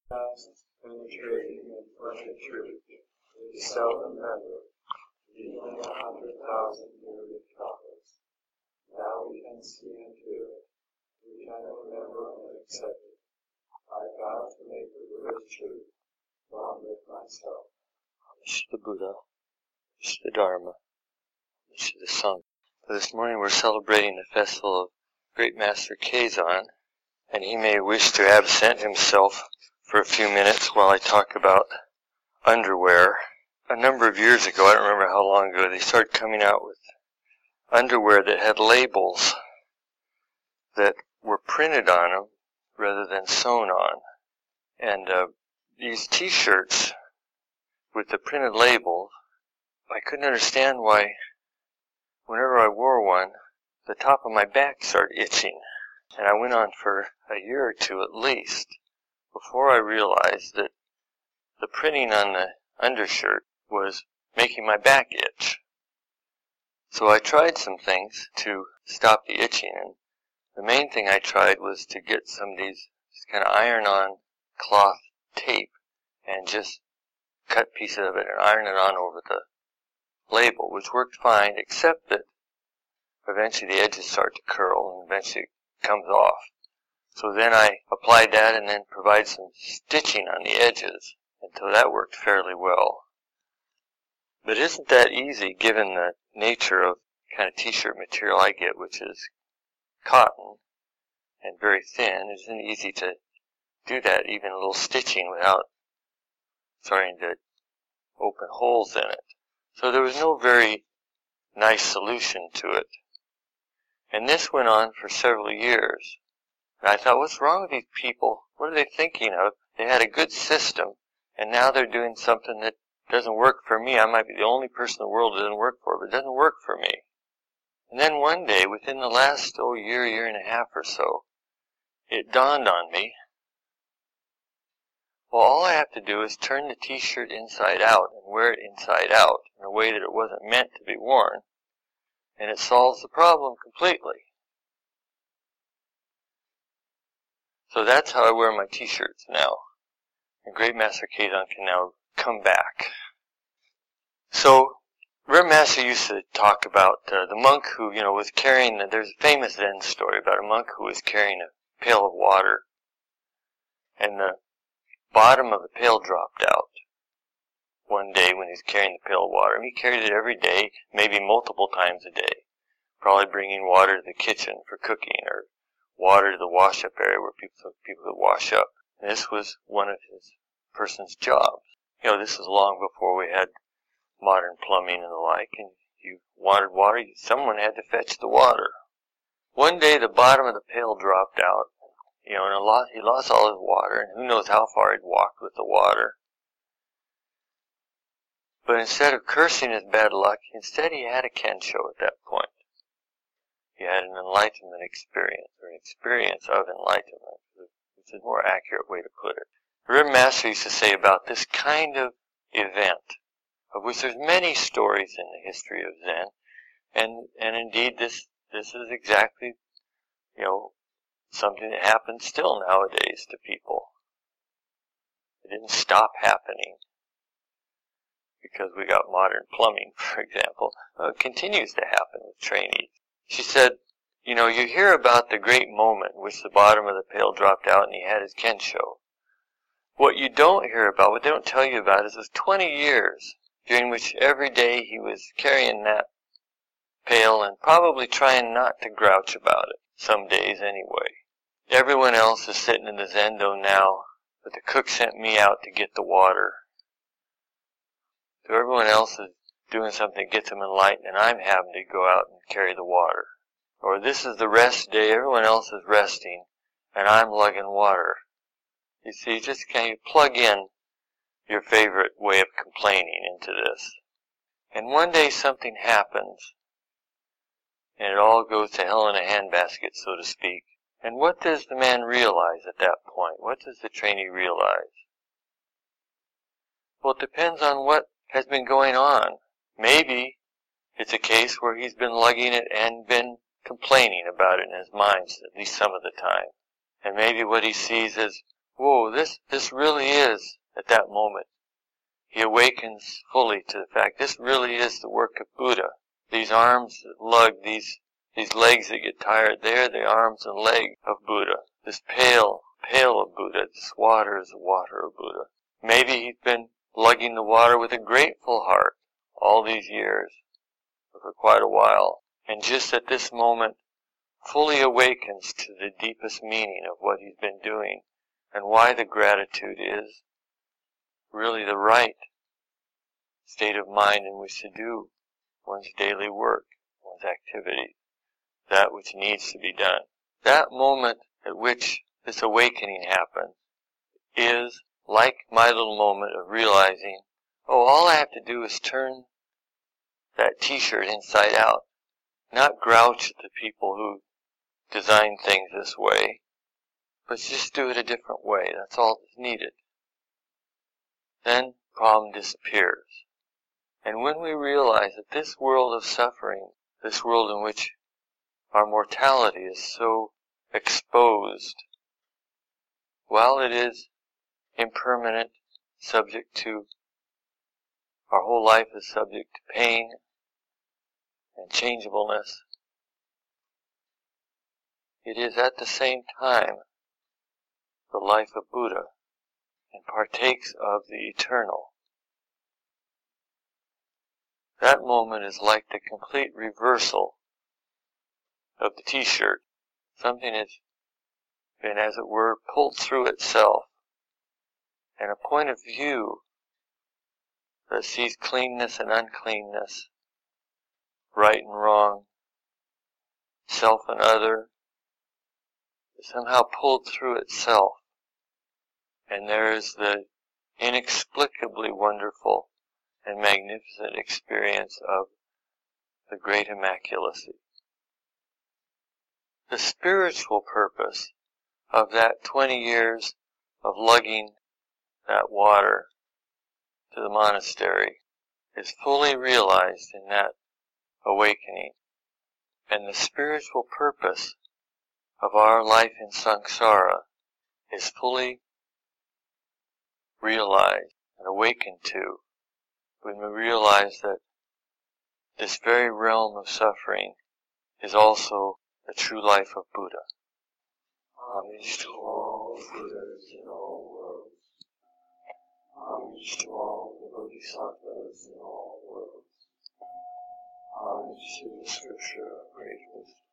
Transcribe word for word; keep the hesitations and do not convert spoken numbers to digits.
Past, penetrating and perfect truth, is seldom ever, even a hundred thousand myriad prophets. Now we can see and hear it, we can remember and accept it. I vow to make the Buddha's truth one with myself. This is the Buddha, this is the Dharma, this is the Sangha. So this morning we're celebrating the festival of Great Master Keizan, and he may wish to absent himself for a few minutes while I talk about underwear. A number of years ago, I don't remember how long ago, they started coming out with underwear that had labels that were printed on them rather than sewn on. And uh, these t-shirts with the printed labels, I couldn't understand why whenever I wore one, the top of my back started itching. And I went on for a year or two at least before I realized that the printing on the undershirt was making my back itch. So I tried some things to stop the itching, and the main thing I tried was to get some of these kind of iron-on cloth tape and just cut pieces of it and iron it on over the label, which worked fine, except that eventually the edges start to curl and eventually it comes off. So then I applied that and then provided some stitching on the edges, and so that worked fairly well. But isn't that easy given the nature of kind of t-shirt material I get, which is cotton and very thin? Isn't it easy to do that, even a little stitching without starting to open holes in it? So there was no very nice solution to it. And this went on for several years. And I thought, what's wrong with these people? What are they thinking of? They had a good system, and now they're doing something that doesn't work for me. I might be the only person in the world it doesn't work for, but it doesn't work for me. And then one day, within the last oh, year, year and a half or so, it dawned on me, well, all I have to do is turn the t-shirt inside out and wear it inside out in a way that it wasn't meant to be worn, and it solves the problem completely. So that's how I wear my t-shirts now. And Great Master Keizan can now come back. So, Reverend Master used to talk about uh, the monk who, you know, was carrying, the, there's a famous Zen story about a monk who was carrying a pail of water, and the bottom of the pail dropped out one day when he was carrying the pail of water. And he carried it every day, maybe multiple times a day, probably bringing water to the kitchen for cooking, or water to the wash-up area where people, people could wash up. And this was one of his person's jobs. You know, this was long before we had modern plumbing and the like, and you wanted water, someone had to fetch the water. One day the bottom of the pail dropped out, you know, and a lot, he lost all his water, and who knows how far he'd walked with the water. But instead of cursing his bad luck, instead he had a kensho at that point. He had an enlightenment experience, or an experience of enlightenment, which is a more accurate way to put it. The Reverend Master used to say about this kind of event, of which there's many stories in the history of Zen, and and indeed this this is exactly, you know, something that happens still nowadays to people. It didn't stop happening because we got modern plumbing, for example. Uh, it continues to happen with trainees. She said, you know, you hear about the great moment in which the bottom of the pail dropped out and he had his kensho. What you don't hear about, what they don't tell you about, is it was twenty years during which every day he was carrying that pail and probably trying not to grouch about it, some days anyway. Everyone else is sitting in the Zendo now, but the cook sent me out to get the water. So everyone else is doing something that gets them enlightened, and I'm having to go out and carry the water. Or this is the rest day, everyone else is resting, and I'm lugging water. You see, just can you plug in your favorite way of complaining into this. And one day something happens, and it all goes to hell in a handbasket, so to speak. And what does the man realize at that point? What does the trainee realize? Well, it depends on what has been going on. Maybe it's a case where he's been lugging it and been complaining about it in his mind, at least some of the time. And maybe what he sees is, whoa, this, this really is, at that moment, he awakens fully to the fact this really is the work of Buddha. These arms that lug, these, these legs that get tired, they're the arms and legs of Buddha. This pail, pail of Buddha, this water is the water of Buddha. Maybe he's been lugging the water with a grateful heart all these years, for quite a while, and just at this moment fully awakens to the deepest meaning of what he's been doing and why the gratitude is really the right state of mind in which to do one's daily work, one's activity, that which needs to be done. That moment at which this awakening happens is like my little moment of realizing, oh, all I have to do is turn that t-shirt inside out, not grouch at the people who design things this way, but just do it a different way. That's all that's needed. Then problem disappears. And when we realize that this world of suffering, this world in which our mortality is so exposed, while it is impermanent, subject to, our whole life is subject to pain and changeableness, it is at the same time the life of Buddha and partakes of the eternal. That moment is like the complete reversal of the t-shirt. Something has been, as it were, pulled through itself, and a point of view that sees cleanness and uncleanness, right and wrong, self and other, is somehow pulled through itself. And there is the inexplicably wonderful and magnificent experience of the great immaculacy. The spiritual purpose of that twenty years of lugging that water to the monastery is fully realized in that awakening. And the spiritual purpose of our life in samsara is fully realized and awakened to when we realize that this very realm of suffering is also the true life of Buddha. Homage to all Buddhas in all worlds. Homage to all the Bodhisattvas in all worlds. Homage to the scripture of great wisdom.